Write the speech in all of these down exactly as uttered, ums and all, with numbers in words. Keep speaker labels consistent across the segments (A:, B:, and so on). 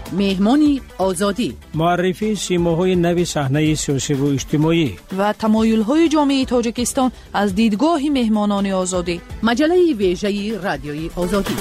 A: مهمانی آزادی،
B: معرفی سیماهای نوی صحنه سیاسی و اجتماعی
C: و تمایل‌های جامعه تاجیکستان از دیدگاه مهمانان آزادی.
A: مجله ویژه رادیوی آزادی.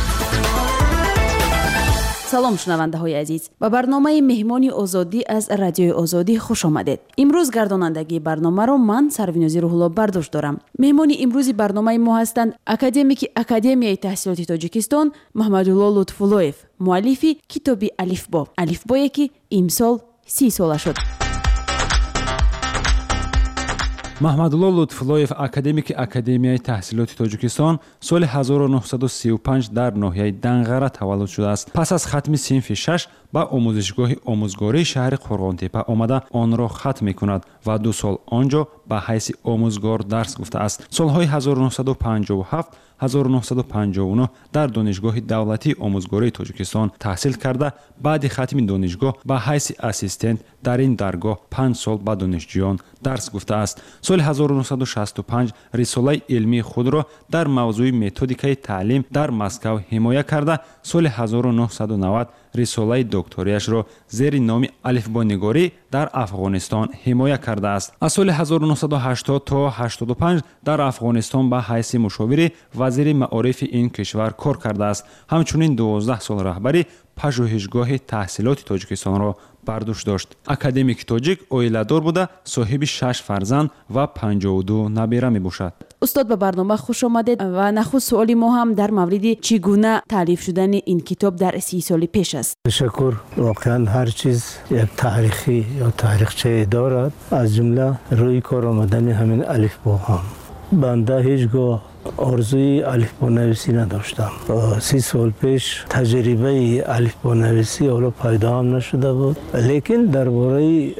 D: سلام شنونده های عزیز، به برنامه مهمانی آزادی از رادیوی آزادی خوش آمدید. امروز گردانندگی برنامه رو من سروینوزی روح‌الله برداشت دارم. مهمانی امروزی برنامه ما هستند اکادمیک اکادمیای تحصیلات تاجیکستان محمدالله لطف‌اللهیف، مؤلف کتاب الفبا. الفبایی که امسال سی ساله شد.
E: محمدالله لطف‌اللهیف اکادمیک اکادمیای تحصیلات تاجیکستان سال هزار و نهصد و سی و پنج در ناحیه دنغره تولد شده است. پس از ختم صنف شش به آموزشگاه آموزگاری شهر قرغانتپه آمده آن را ختم می‌کند و دو سال آنجا به حیث آموزگار درس گفته است. سالهای هزار و نهصد و پنجاه و هفت هزار و نهصد و پنجاه و نه در دانشگاه دولتی آموزگاری تاجیکستان تحصیل کرده بعد ختم دانشگاه به حیث اسیستنت در این درگاه پنج سال به دانشجویان درس گفته است. سال هزار و نهصد و شصت و پنج رساله علمی خود را در موضوع متدیکای تعلیم در مسکو حمایت کرده سال هزار و نهصد و نود رساله دکتریش را زیر نام الفبانگاری در افغانستان حمایت کرده است. از سال هزار و نهصد و هشتاد تا هشتاد و پنج در افغانستان به حیث مشاور وزیر معارف این کشور کار کرده است. همچنین دوازده سال رهبری پژوهشگاه تحصیلات تاجیکستان را بر دوش داشت. اکادمیک تاجیک عائله‌دار بوده، صاحب شش فرزند و پنجاه و دو نبیره می باشد.
D: استاد به برنامه خوش آمدید و نخست سوالی ما هم در مورد چگونه تالیف شدن این کتاب در سی سال پیش است.
F: تشکر. واقعا هر چیز یک تاریخی یا تاریخچه دارد، از جمله روی کار آمدن همین الفبا هم. بنده هیچگاه آرزوی الفبا نویسی نداشتم. سی سال پیش تجربه الفبا نویسی حالا پیدا هم نشده بود، لیکن درباره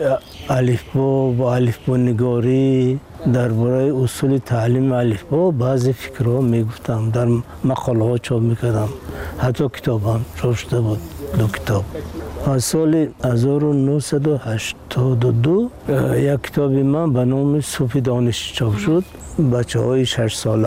F: الفبا و الفبا نگاری، درباره اصول تعلیم الفبا بعضی فکرها میگفتم، در مقاله ها چاپ میکردم، حتی کتاب هم چاپ شده بود، دو کتاب. از سال هزار و نهصد و هشتاد و دو یک کتاب من به نام صوفی دانش چاپ شد، بچه های شش ساله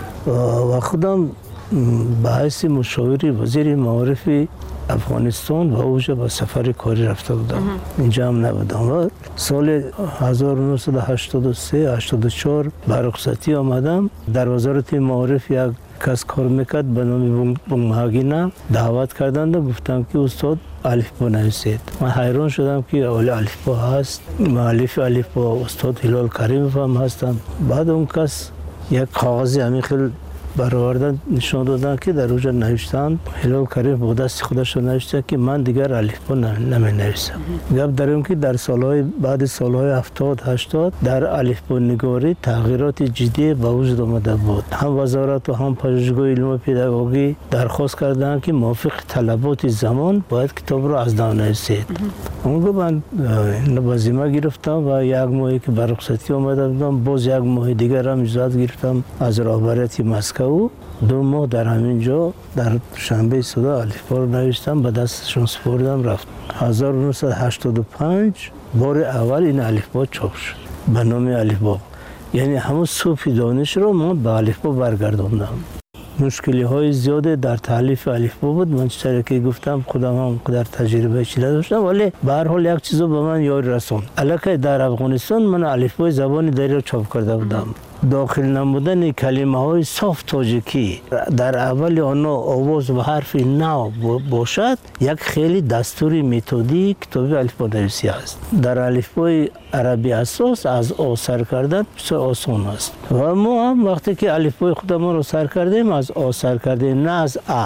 F: و خودم به حیث مشاور وزیر معارف افغانستان و اوجا به سفر کاری رفته بودم، اینجا هم نبودم. و سال هزار و نهصد و هشتاد و سه هشتاد و چهار به رخصتی آمدم. در وزارت معارف یک کس کار میکرد به نام بونگهاگینا دعوت کردند و گفتم که استاد الفبا نویسید. من حیران شدم که اول الفبا هست، مؤلف الفبا استاد هلال کریموف هم هستم. بعد اون کس یک کاغذی همین خیلی برآوردن نشان دادن که در اونجا نوشتن هلال کریموف با دست خودش نوشته که من دیگر الفبا نمی نویسم. گپ در این که در سالهای بعد سالهای هفتاد هشتاد در الفبا نگاری تغییرات جدی به وجود آمده بود. هم وزارت و هم پژوهشگاه علم و پداگوژی درخواست کردند که موافق طلبات زمان باید کتاب را از نو نویسید. اون من لازمه گرفتم و یک ماهی که بر رخصتی آمده بودم، باز یک ماه دیگر هم اجازه گرفتم از رهبریت مسکو. دو ماه در همین جا در شنبه صدا الفبا رو نوشتم، به دستشون سپردم رفت. هزار و نهصد و هشتاد و پنج بار اول این الفبا چاپ شد به نام الفبا، یعنی همون صوفی دانش رو من به الفبا برگرداندم. مشکلی های زیاده در تالیف الفبا بود، من چطوری که گفتم خودم هم در تجربه چی نداشتم، ولی به هر حال یک چیزو به من یاد رسوند. الکی در افغانستان من الفبای زبان دری رو چاپ کرده بودم. داخل نمودن کلمه های صاف تاجیکی در اول آنها آواز و حرف نو باشد یک خیلی دستوری متدی کتاب الفبا نویسی است. در الفبای عربی اساس از آ سر کردن بسیار آسان است و ما هم وقتی که الفبای خودمان رو سر کردیم از آ سر کردیم، نه از ا.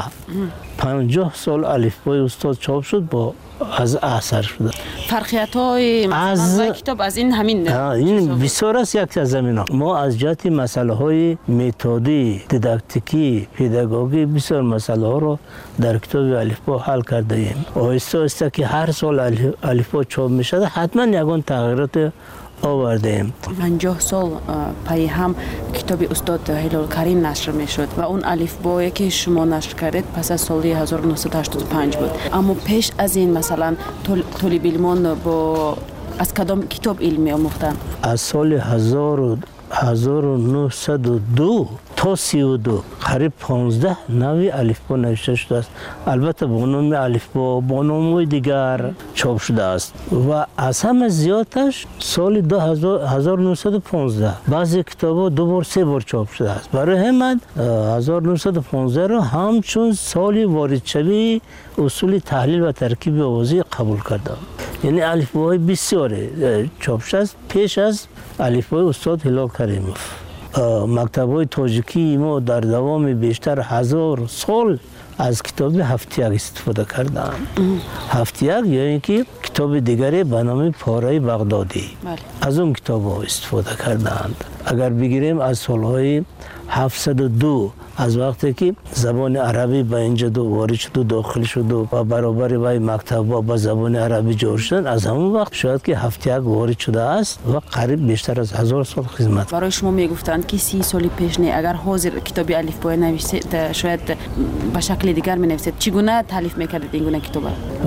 F: پنجاه سال الفبای استاد چاپ شد با از اثر شده.
D: فرقیت های از کتاب از این همین
F: این بسیار است. یک از زمینا ما از جهت مسئله های متدی، دیداکتیکی، پداگوژی بسیار مسئله ها رو در کتاب الفبا حل کرده ایم. آهسته آهسته که هر سال الفبا چاپ می شده حتما یگان تغییرات آوردیم.
D: پنجاه سال پای هم کتاب استاد هلال کریم نشر می شد و اون الفبایی که شما نشر کردید پس از سال هزار و نهصد و هشتاد و پنج بود. اما پیش از این مثلا طالب علمان با از کدام کتاب علمی آموختن؟
F: از سال هزار و نهصد و دو تا سی و دو قریب پانزده نوع الفبا نوشته شده است. البته با نام الفبا با نام‌های دیگر چاپ شده است و از همه زیادش سال هزار و نهصد و پانزده بعضی کتاب‌ها دو بار سه بار چاپ شده است. برای همین هزار و نهصد و پانزده را همچون سال واردشوی اصول تحلیل و ترکیب آوازی قبول کردم. یعنی الفباهای بسیار چاپ شده است پیش از الفبای استاد هلال کریموف. مکتب‌های تاجیکی ما در دوام بیشتر هزار سال از کتاب هفتیک استفاده کردند. هفتیک یعنی که کتاب دیگری به نام پاره بغدادی از اون کتاب ها استفاده کردند. اگر بگیریم از سالهای هفتصد و دو از وقتی که زبان عربی به اینجا دو وارد شد و داخل شد و برابر با مکتب‌ها با زبان عربی جور شدن، از همون وقت شاید که هفتیک وارد شده است و قریب بیشتر از هزار سال خدمت.
D: برای شما میگفتند که سی سال پیش نه اگر حاضر کتاب الفبای نوشته شاید به شکل دیگر می نویسید، چگونه تالیف میکردید این گونه کتاب؟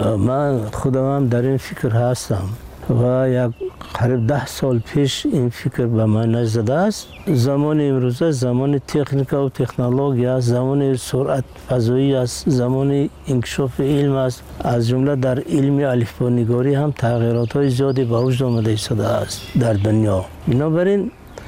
F: من خودم هم در این فکر هستم و یک قریب ده سال پیش این فکر به من نزده است. زمان امروزه زمان تکنیک و تکنولوژی است، زمان سرعت فضایی است، زمان انکشاف علم است. از جمله در علم الفبانگاری هم تغییرات های زیادی به وجود آمده ایستاده است در دنیا. بنابراین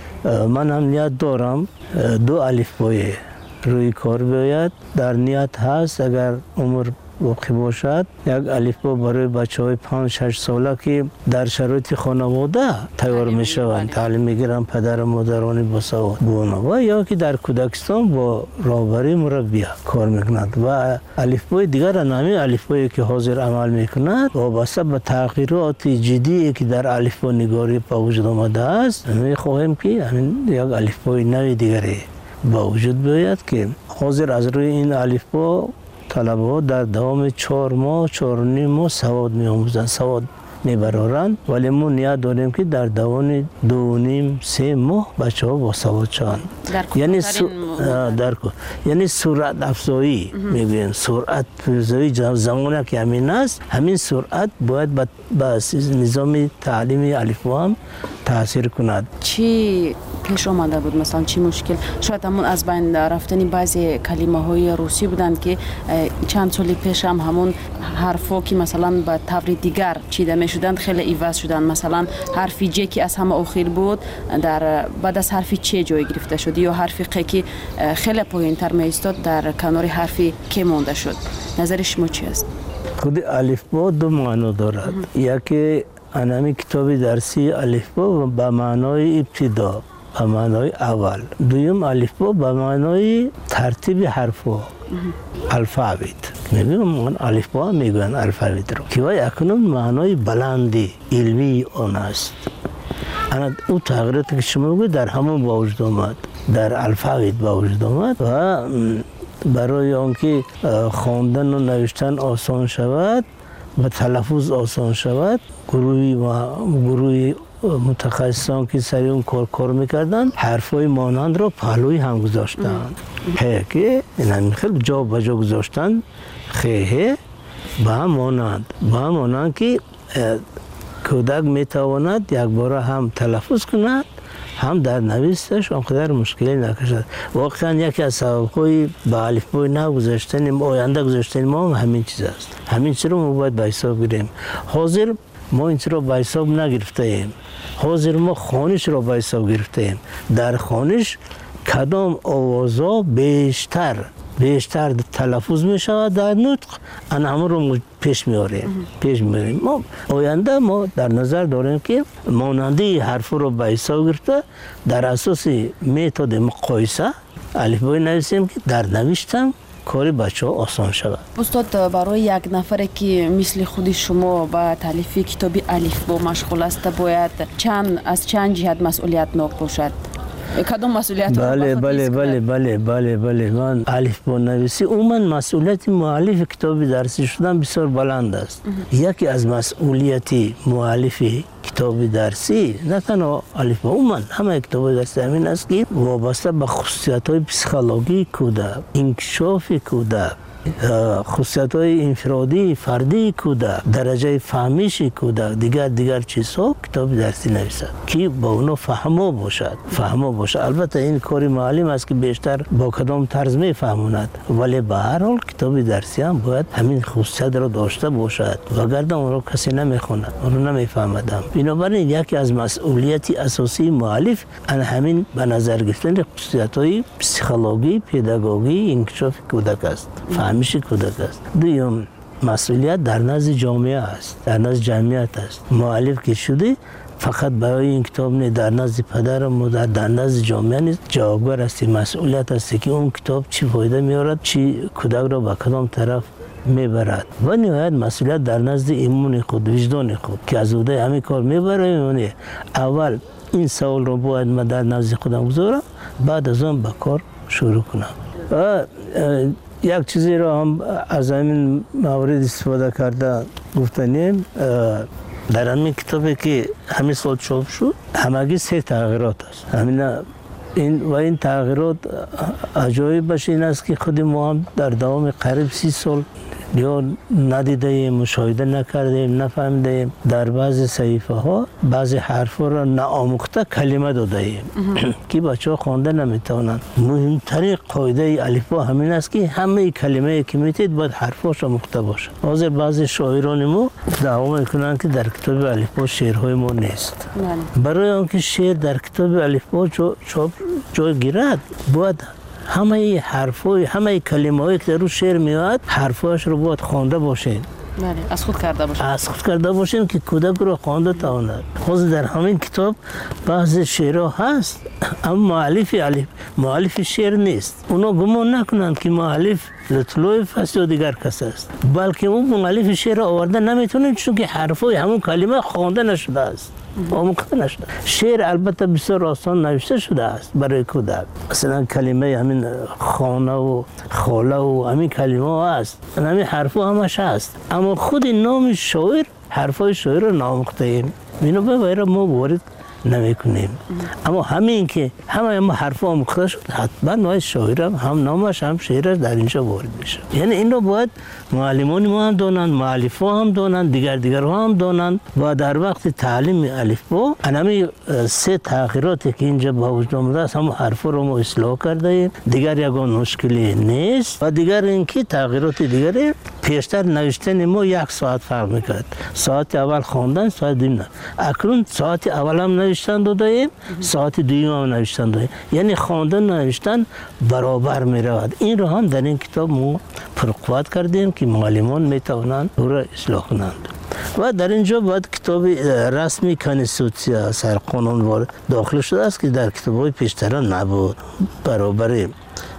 F: من هم نیت دارم دو الفبای روی کار بیاید. در نیت هست اگر عمر باقی باشد یک الفبا برای بچه‌های پنج شش ساله که در شرایط خانواده تیار میشوند، تعلیم میگیرن، پدر و مادران باسواد و یا که در کودکستان با راهبری مربی کار میکنند و الفبای دیگر نامی الفبایی که حاضر عمل میکند وابسته به تغییرات جدی که در الفبا نگاری به وجود آمده است میخواهیم که همین یک الفبای نوی دیگری با وجود بیاید که حاضر از روی این الفبا طلبه ها در دوام چهار ماه چهار و نیم ماه سواد می آموزند، سواد می برارند، ولی ما نیت داریم که در دوام دو و نیم سه ماه بچه ها با سواد شوند. یعنی سو... در یعنی سرعت افزایی میگویم، سرعت افزایی زمانی که همین است، همین سرعت باید به نظام تعلیمی الفبا هم تاثیر کند.
D: چی پیش آمده بود مثلا چی مشکل؟ شاید همون از بین رفتنی بعضی کلمه های روسی بودند که چند سال پیش هم همون حرفا که مثلا به طور دیگر چیده می شدند خیلی عوض شدند. مثلا حرف ج که از همه آخر بود در بعد از حرف چ جای گرفته شد یا حرف ق که خیلی پایین‌تر می ایستاد در کنار حرف ک مونده شد. نظر شما چی است؟
F: خود الفبا دو معنا دارد. یکی انمی کتاب درسی الفبا به معنای ابتدا، به معنای اول. دویم الفبا به معنای ترتیب حرفا، الفابet. میگم الفبا میگن الفابet رو که وای اکنون معنای بلندی علمی آن است. انا او تغییراتی که شما میگوید در همون با وجود آمد، در الفابet با وجود آمد و برای آنکه خواندن و نوشتن آسان شود و تلفظ آسان شود، گروهی و گروهی متخصصان که سری اون کار کار میکردن حرفای مانند را پهلوی هم گذاشتن. ه که این خیلی جا به جا گذاشتن، خه به هم مانند به هم مانند که کودک میتواند یک بار هم تلفظ کند هم در نویسش آنقدر مشکلی نکشد. واقعا یکی از سبب‌های به الفبای نو گذاشتن آینده گذاشتن ما همین چیز است. همین چیز رو ما باید به حساب بگیریم. حاضر ما این چیز رو به حساب نگرفته ایم. حاضر ما خوانش رو به حساب گرفته ایم. در خوانش کدام آوازها بیشتر بیشتر تلفظ می شود در نطق ان همه رو پیش میاریم پیش میاریم. ما آینده ما در نظر داریم که ماننده حرف رو به حساب گرفته در اساس متد مقایسه الفبای نویسیم که در نوشتن کاری بچه ها آسان شود.
D: استاد برای یک نفر که مثل خود شما با تالیف کتابی الفبا مشغول است باید چند از چند جهت مسئولیت ناک باشد؟ کدام مسئولیت؟
F: بله بله بله بله بله بله من الفبا نویسی عموما مسئولیت مؤلف کتاب درسی شدن بسیار بلند است. یکی از مسئولیت مؤلف کتاب درسی نه تنها الفبا، عموما همه کتاب درسی همین است که وابسته به خصوصیت های پسیکولوژی کودک، انکشاف کودک خصوصیت های انفرادی فردی کودک، درجه فهمیش کودک، دیگر دیگر چیزها کتاب درسی نویسد که با اونو فهمو باشد فهمو باشد. البته این کاری معلم است که بیشتر با کدام طرز میفهموند، ولی به هر حال کتاب درسی هم باید همین خصوصیت را داشته باشد، وگرنه اون رو کسی نمیخواند، اون رو نمیفهمد. بنابراین یکی از مسئولیت اساسی مؤلف ان همین به نظر گرفتن خصوصیت های پسیکولوژی، پداگوژی، انکشاف کودک است، فهمیش کودک است. دوم مسئولیت در نزد جامعه است، در نزد جمعیت است. مؤلف که شده فقط برای این کتاب نه، در نزد پدر و مادر، در نزد جامعه نیست جوابگار است، مسئولیت است که اون کتاب چی فایده میارد، چی کودک را به کدام طرف میبرد. و نهایت مسئولیت در نزد ایمان خود، وجدان خود که از عهده همین کار میبره. میمونه اول این سوال رو باید من در نزد خودم بذارم، بعد از اون به کار شروع کنم. و یک چیزی رو هم از همین موارد استفاده کرده گفتنیم، در همین کتابی که همین سال چاپ شد همگی سه تغییرات است. همین این و این تغییرات عجایبش این است که خود ما هم در دوام قریب سی سال یا ندیدیم، مشاهده نکردیم، نفهمیدیم. در بعضی صحیفه ها بعضی حرفا را ناآموخته کلمه دادیم که بچه ها خوانده نمیتونن. مهمترین قاعده الفبا همین است که همه کلمه که میتید باید حرفاش آموخته باشه. حاضر بعضی شاعران ما دعوا میکنن که در کتاب الفبا شعرهای ما نیست. برای آنکه شعر در کتاب الفبا چاپ جای گیرد باید همه حرفای همه کلمه‌ای که در رو شعر میاد حرفاش رو باید خوانده باشین.
C: بله، از خود کرده باشین.
F: از خود کرده باشین که کودک رو خوانده تواند. خود در همین کتاب بعض شعرها هست اما مؤلف الف مؤلف شعر نیست. اونا گمان نکنند که مؤلف لطلوف است یا دیگر کس است، بلکه اون مؤلف شعر آورده نمیتونه چون که حرفای همون کلمه خوانده نشده است، آموخته نشده. شعر البته بسیار آسان نوشته شده است برای کودک. مثلا کلمه همین خانه و خاله و همین کلمه هست، همین حرفا همش هست، اما خود نام شاعر حرفای شاعر رو ناموخته ایم، اینو به غیر ما وارد نمیکنیم. اما همین که همه ما حرفا آموخته شد حتما نوع شاعر هم نامش هم شعرش در اینجا وارد میشه. یعنی این رو باید معلمان ما هم دانند، مؤلفا هم دانند، دیگر دیگر هم دانند و در وقت تعلیم الفبا همین سه تغییراتی که اینجا با وجود آمده است هم حرفا رو ما اصلاح کرده ایم، دیگر یگان مشکلی نیست. و دیگر اینکه تغییرات دیگری پیشتر نوشتن ما یک ساعت فرق میکرد، ساعت اول خواندن، ساعت دوم نه. اکنون ساعت اول هم نوشتن دادیم، ساعت دوم هم نوشتن دادیم، یعنی خواندن نوشتن برابر میرود. این رو هم در این کتاب ما پرقوت کردیم که معلمان میتوانند او را اصلاح کنند. و در اینجا باید کتاب رسمی کنستیتوسیا سرقانون داخل شده است که در کتاب‌های پیشتر نبود، برابر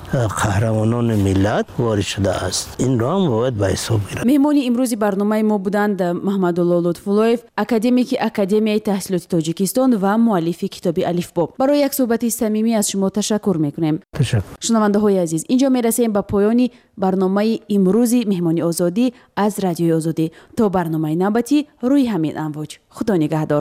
F: قهرمانان ملت وارد شده است. این را هم باید به حساب گیرد.
D: مهمانی امروزی برنامه ما بودند محمدالله لطف‌اللهیف، اکادمیک اکادمیای تحصیلات تاجیکستان و مؤلف کتاب الفبا. برای یک صحبت صمیمی از شما تشکر میکنیم.
F: تشکر.
D: شنونده های عزیز، اینجا میرسیم به پایان برنامه امروزی مهمانی آزادی از رادیوی آزادی. تا برنامه نوبتی روی همین امواج. خدا نگهدار.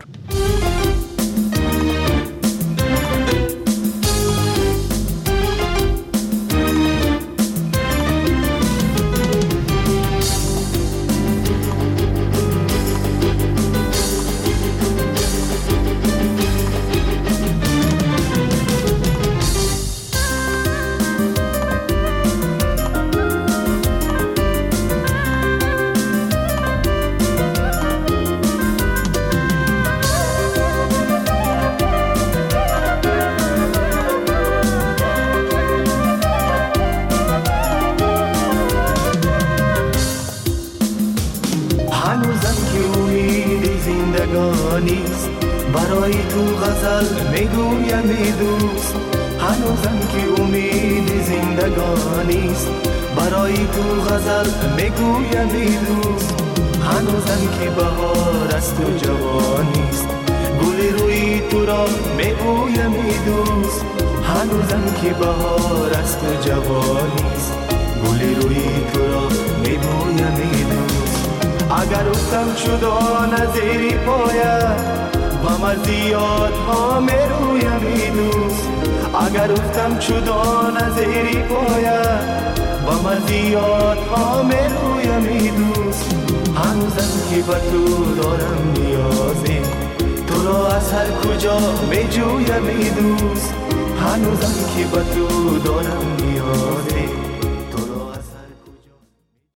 G: برای تو غزل میگویم ای دوست، هنوزم که امید زندگانیست. برای تو غزل میگویم ای دوست، هنوزم که بهار از تو جوانیست. گل روی تو را میگویم ای دوست، هنوزم که بهار از تو جوانیست. گل روی تو را میگویم ای دوست. اگر افتم شدان از زیر پایت و من زیاد ها میرویم ای دوست. اگر افتم چودان از ایری پایت با مزیاد ها می رویمی دوست هنوزم که با تو دارم نیازی تو را از هر کجا می جویمی دوست هنوزم که با تو دارم نیازی